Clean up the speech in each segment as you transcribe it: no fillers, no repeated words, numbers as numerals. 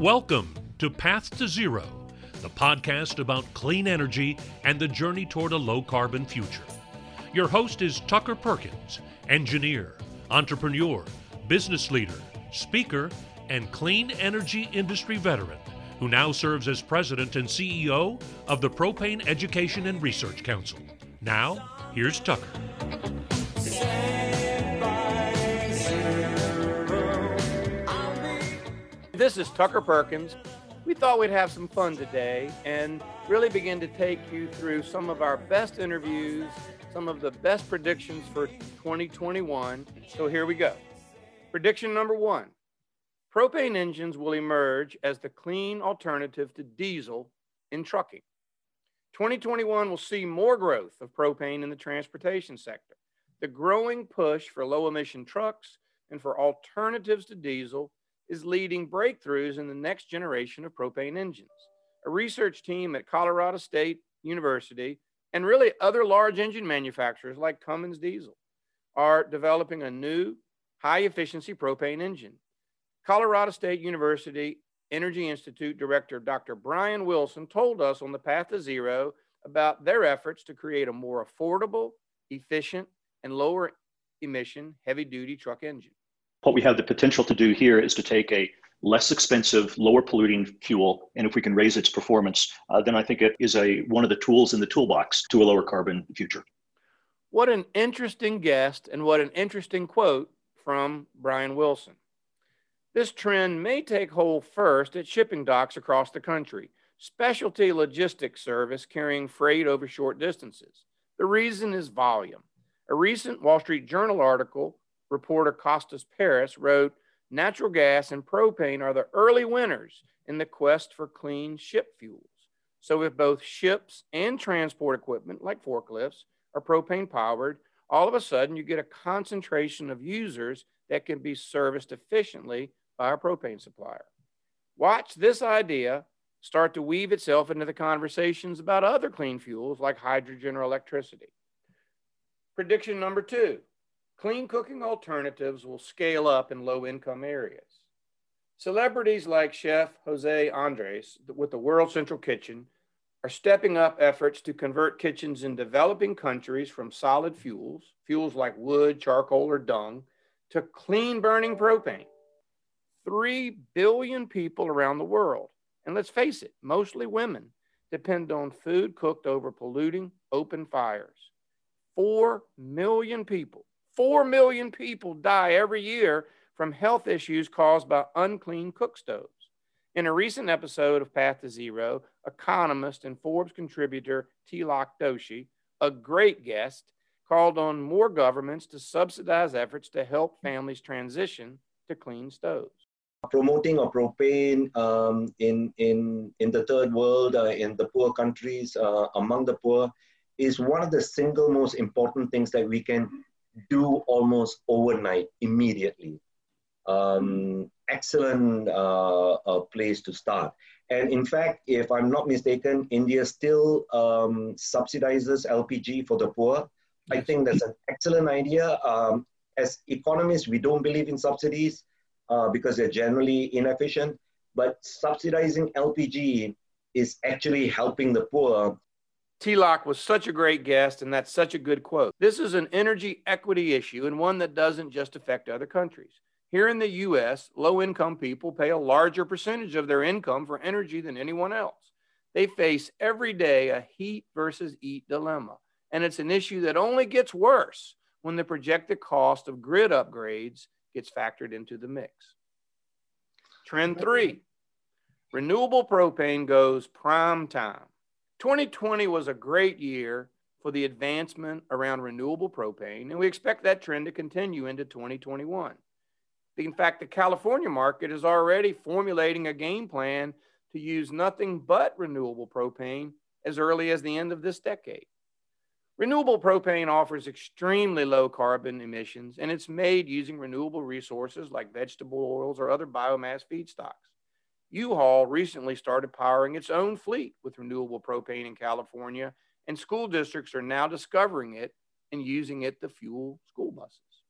Welcome to Path to Zero, the podcast about clean energy and the journey toward a low-carbon future. Your host is Tucker Perkins, engineer, entrepreneur, business leader, speaker, and clean energy industry veteran, who now serves as president and CEO of the Propane Education and Research Council. Now, here's Tucker. This is Tucker Perkins. We thought we'd have some fun today and really begin to take you through some of our best interviews, some of the best predictions for 2021. So here we go. Prediction number one, propane engines will emerge as the clean alternative to diesel in trucking. 2021 will see more growth of propane in the transportation sector. The growing push for low-emission trucks and for alternatives to diesel is leading breakthroughs in the next generation of propane engines. A research team at Colorado State University and really other large engine manufacturers like Cummins Diesel are developing a new high-efficiency propane engine. Colorado State University Energy Institute Director Dr. Brian Wilson told us on the Path to Zero about their efforts to create a more affordable, efficient, and lower emission heavy-duty truck engine. What we have the potential to do here is to take a less expensive, lower polluting fuel, and if we can raise its performance, then I think it is one of the tools in the toolbox to a lower carbon future. What an interesting guest and what an interesting quote from Brian Wilson. This trend may take hold first at shipping docks across the country, specialty logistics service carrying freight over short distances. The reason is volume. A recent Wall Street Journal article, reporter Costas Paris wrote, natural gas and propane are the early winners in the quest for clean ship fuels. So if both ships and transport equipment like forklifts are propane powered, all of a sudden you get a concentration of users that can be serviced efficiently by a propane supplier. Watch this idea start to weave itself into the conversations about other clean fuels like hydrogen or electricity. Prediction number two. Clean cooking alternatives will scale up in low-income areas. Celebrities like Chef Jose Andres with the World Central Kitchen are stepping up efforts to convert kitchens in developing countries from solid fuels like wood, charcoal, or dung, to clean-burning propane. 3 billion people around the world, and let's face it, mostly women, depend on food cooked over polluting open fires. 4 million people die every year from health issues caused by unclean cook stoves. In a recent episode of Path to Zero, economist and Forbes contributor Tilak Doshi, a great guest, called on more governments to subsidize efforts to help families transition to clean stoves. Promoting a propane in the third world, in the poor countries, among the poor, is one of the single most important things that we can do almost overnight, immediately. Excellent place to start. And in fact, if I'm not mistaken, India still subsidizes LPG for the poor. I think that's an excellent idea. As economists, we don't believe in subsidies because they're generally inefficient, but subsidizing LPG is actually helping the poor. Tilak was such a great guest, and that's such a good quote. This is an energy equity issue and one that doesn't just affect other countries. Here in the U.S., low-income people pay a larger percentage of their income for energy than anyone else. They face every day a heat versus eat dilemma, and it's an issue that only gets worse when the projected cost of grid upgrades gets factored into the mix. Trend 3, renewable propane goes prime time. 2020 was a great year for the advancement around renewable propane, and we expect that trend to continue into 2021. In fact, the California market is already formulating a game plan to use nothing but renewable propane as early as the end of this decade. Renewable propane offers extremely low carbon emissions, and it's made using renewable resources like vegetable oils or other biomass feedstocks. U-Haul recently started powering its own fleet with renewable propane in California, and school districts are now discovering it and using it to fuel school buses.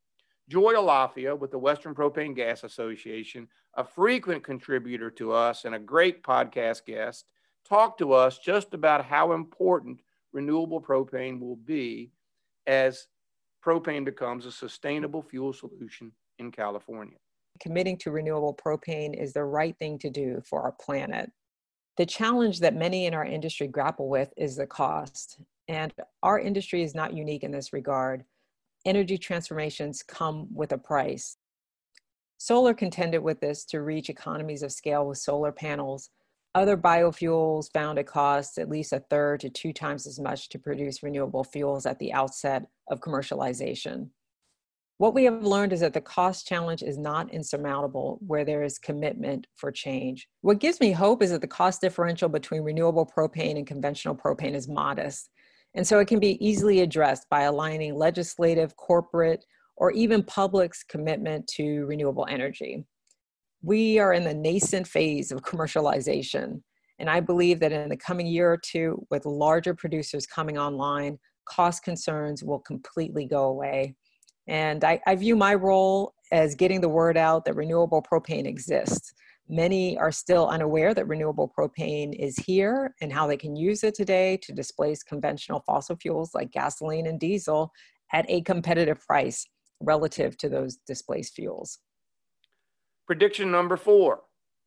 Joy Alafia with the Western Propane Gas Association, a frequent contributor to us and a great podcast guest, talked to us just about how important renewable propane will be as propane becomes a sustainable fuel solution in California. Committing to renewable propane is the right thing to do for our planet. The challenge that many in our industry grapple with is the cost, and our industry is not unique in this regard. Energy transformations come with a price. Solar contended with this to reach economies of scale with solar panels. Other biofuels found it costs at least 1/3 to 2 times as much to produce renewable fuels at the outset of commercialization. What we have learned is that the cost challenge is not insurmountable where there is commitment for change. What gives me hope is that the cost differential between renewable propane and conventional propane is modest. And so it can be easily addressed by aligning legislative, corporate, or even public's commitment to renewable energy. We are in the nascent phase of commercialization, and I believe that in the coming year or two, with larger producers coming online, cost concerns will completely go away. And I view my role as getting the word out that renewable propane exists. Many are still unaware that renewable propane is here and how they can use it today to displace conventional fossil fuels like gasoline and diesel at a competitive price relative to those displaced fuels. Prediction number 4,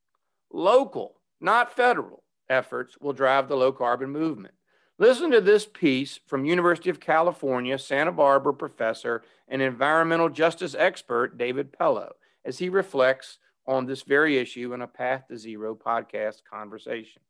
local, not federal, efforts will drive the low carbon movement. Listen to this piece from University of California, Santa Barbara professor and environmental justice expert David Pellow as he reflects on this very issue in a Path to Zero podcast conversation.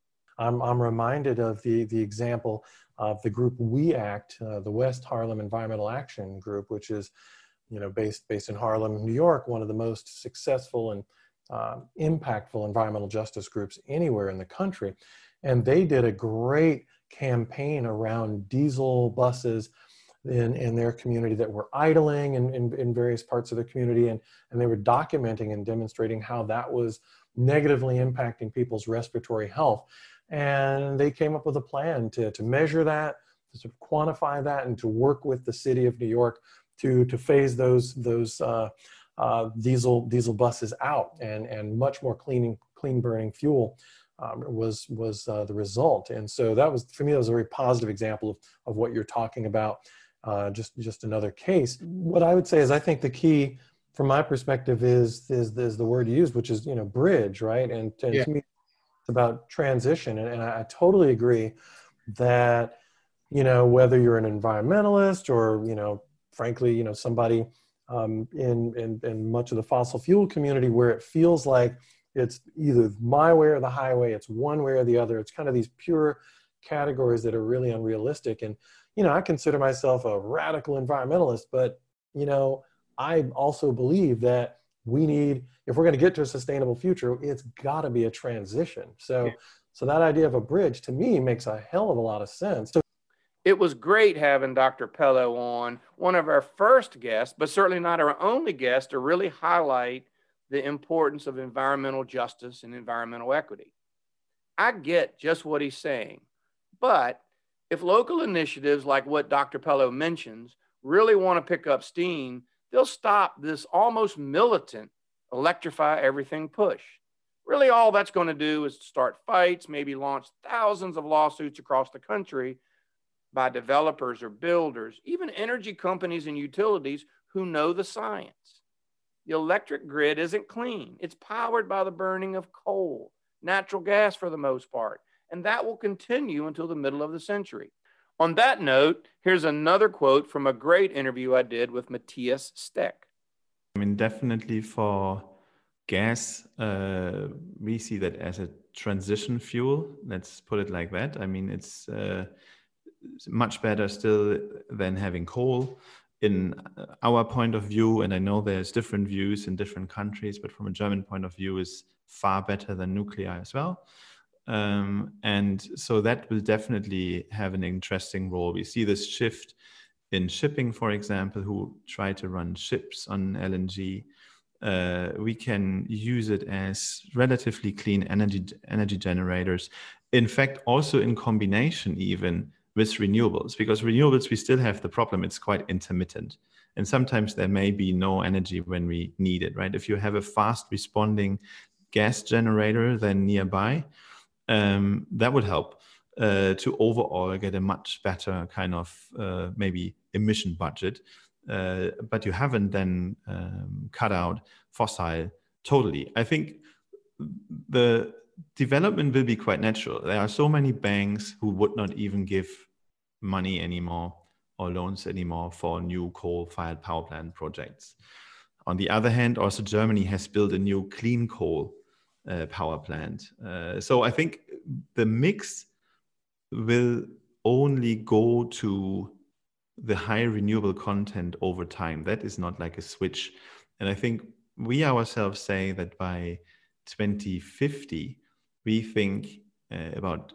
I'm reminded of the example of the group We Act, the West Harlem Environmental Action Group, which is based in Harlem, New York, one of the most successful and impactful environmental justice groups anywhere in the country. And they did a great campaign around diesel buses in their community that were idling in various parts of the community. And they were documenting and demonstrating how that was negatively impacting people's respiratory health. And they came up with a plan to measure that, to sort of quantify that, and to work with the city of New York to phase those diesel buses out, and much more clean burning fuel was the result. And so that was, for me, that was a very positive example of what you're talking about. Just another case. What I would say is, I think the key from my perspective is the word you used, which is, bridge, right? And yeah. To me, it's about transition. And I totally agree that, whether you're an environmentalist or, frankly, somebody in much of the fossil fuel community where it feels like it's either my way or the highway, it's one way or the other. It's kind of these pure categories that are really unrealistic. And, I consider myself a radical environmentalist, but, I also believe that we need, if we're going to get to a sustainable future, it's got to be a transition. So that idea of a bridge, to me, makes a hell of a lot of sense. It was great having Dr. Pellow on, one of our first guests, but certainly not our only guest, to really highlight the importance of environmental justice and environmental equity. I get just what he's saying, but if local initiatives like what Dr. Pellow mentions really want to pick up steam, they'll stop this almost militant electrify everything push. Really, all that's going to do is start fights, maybe launch thousands of lawsuits across the country by developers or builders, even energy companies and utilities who know the science. The electric grid isn't clean. It's powered by the burning of coal, natural gas for the most part, and that will continue until the middle of the century. On that note, here's another quote from a great interview I did with Matthias Steck. Definitely for gas, we see that as a transition fuel. Let's put it like that. It's much better still than having coal. In our point of view, and I know there's different views in different countries, but from a German point of view, is far better than nuclear as well. And so that will definitely have an interesting role. We see this shift in shipping, for example, who try to run ships on LNG. We can use it as relatively clean energy generators. In fact, also in combination even with renewables, because renewables, we still have the problem, it's quite intermittent. And sometimes there may be no energy when we need it, right? If you have a fast responding gas generator then nearby, that would help to overall get a much better kind of maybe emission budget. But you haven't then cut out fossil totally. I think the development will be quite natural. There are so many banks who would not even give money anymore or loans anymore for new coal-fired power plant projects. On the other hand, also Germany has built a new clean coal power plant. So I think the mix will only go to the high renewable content over time. That is not like a switch. And I think we ourselves say that by 2050, we think about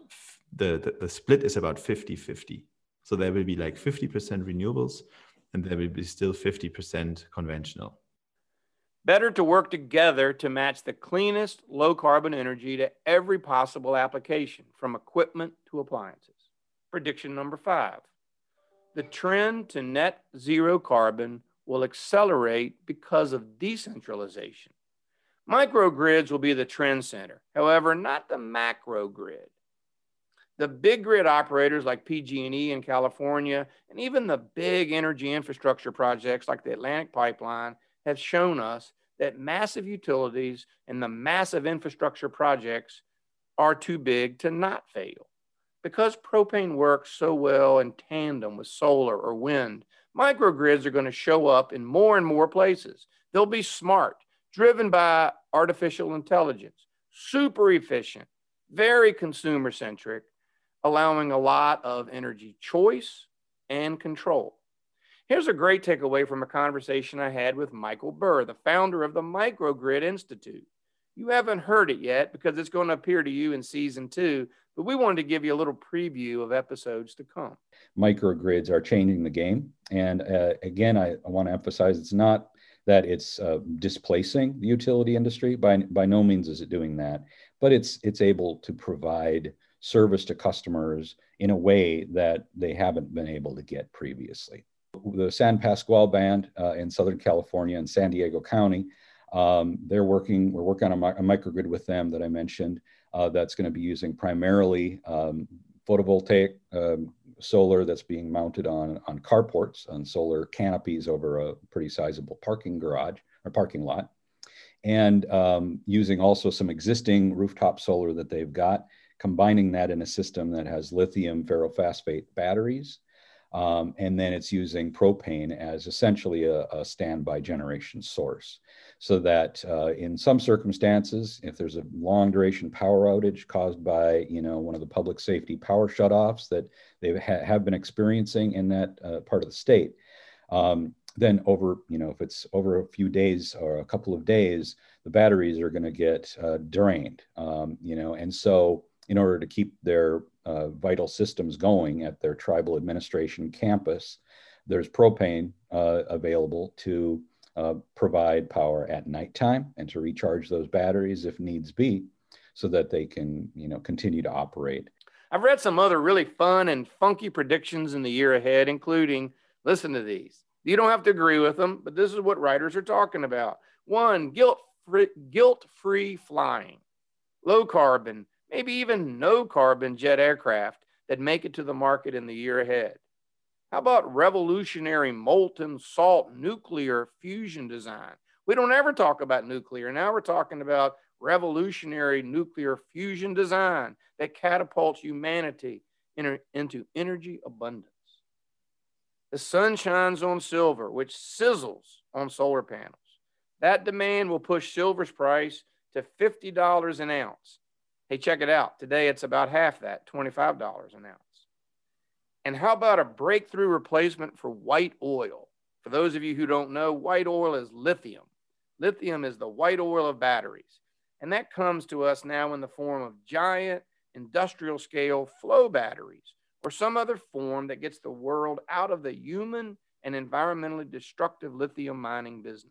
the split is about 50-50. So there will be like 50% renewables and there will be still 50% conventional. Better to work together to match the cleanest low carbon energy to every possible application, from equipment to appliances. Prediction number 5. The trend to net zero carbon will accelerate because of decentralization. Microgrids will be the trend center, however, not the macro grid. The big grid operators like PG&E in California, and even the big energy infrastructure projects like the Atlantic Pipeline, have shown us that massive utilities and the massive infrastructure projects are too big to not fail. Because propane works so well in tandem with solar or wind, microgrids are going to show up in more and more places. They'll be smart, driven by artificial intelligence, super efficient, very consumer-centric, allowing a lot of energy choice and control. Here's a great takeaway from a conversation I had with Michael Burr, the founder of the Microgrid Institute. You haven't heard it yet because it's going to appear to you in season 2, but we wanted to give you a little preview of episodes to come. Microgrids are changing the game. And again, I want to emphasize it's not that it's displacing the utility industry. By no means is it doing that, but it's able to provide service to customers in a way that they haven't been able to get previously. The San Pasqual Band in Southern California and San Diego County, we're working on a microgrid with them that I mentioned that's going to be using primarily photovoltaic solar that's being mounted on carports, on solar canopies over a pretty sizable parking garage or parking lot, and using also some existing rooftop solar that they've got, combining that in a system that has lithium ferrophosphate batteries. And then it's using propane as essentially a standby generation source. So that in some circumstances, if there's a long duration power outage caused by, one of the public safety power shutoffs that they have been experiencing in that part of the state, then over, if it's over a few days or a couple of days, the batteries are going to get drained, and so in order to keep their vital systems going at their tribal administration campus, there's propane available to provide power at nighttime and to recharge those batteries if needs be, so that they can, continue to operate. I've read some other really fun and funky predictions in the year ahead, including, listen to these. You don't have to agree with them, but this is what writers are talking about. 1, guilt-free flying, low carbon, maybe even no carbon jet aircraft that make it to the market in the year ahead. How about revolutionary molten salt nuclear fusion design? We don't ever talk about nuclear. Now we're talking about revolutionary nuclear fusion design that catapults humanity into energy abundance. The sun shines on silver, which sizzles on solar panels. That demand will push silver's price to $50 an ounce. Hey, check it out. Today, it's about half that, $25 an ounce. And how about a breakthrough replacement for white oil? For those of you who don't know, white oil is lithium. Lithium is the white oil of batteries. And that comes to us now in the form of giant industrial scale flow batteries, or some other form that gets the world out of the human and environmentally destructive lithium mining business.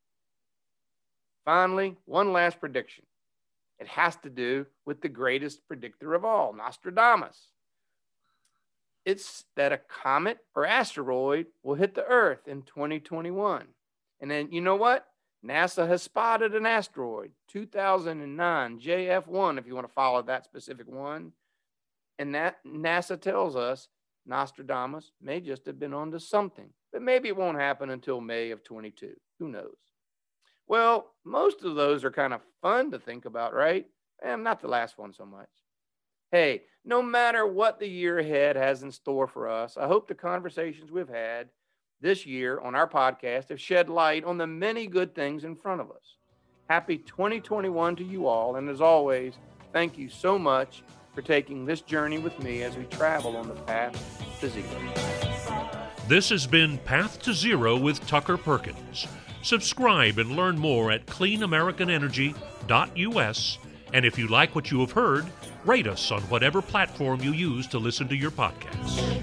Finally, one last prediction. It has to do with the greatest predictor of all, Nostradamus. it's that a comet or asteroid will hit the Earth in 2021. And then, you know what? NASA has spotted an asteroid, 2009 JF1, if you want to follow that specific one. And that NASA tells us Nostradamus may just have been onto something, but maybe it won't happen until May of 22. Who knows? Well, most of those are kind of fun to think about, right? Not the last one so much. Hey, no matter what the year ahead has in store for us, I hope the conversations we've had this year on our podcast have shed light on the many good things in front of us. Happy 2021 to you all. And as always, thank you so much for taking this journey with me as we travel on the path to zero. This has been Path to Zero with Tucker Perkins. Subscribe and learn more at cleanamericanenergy.us. And if you like what you have heard, rate us on whatever platform you use to listen to your podcasts.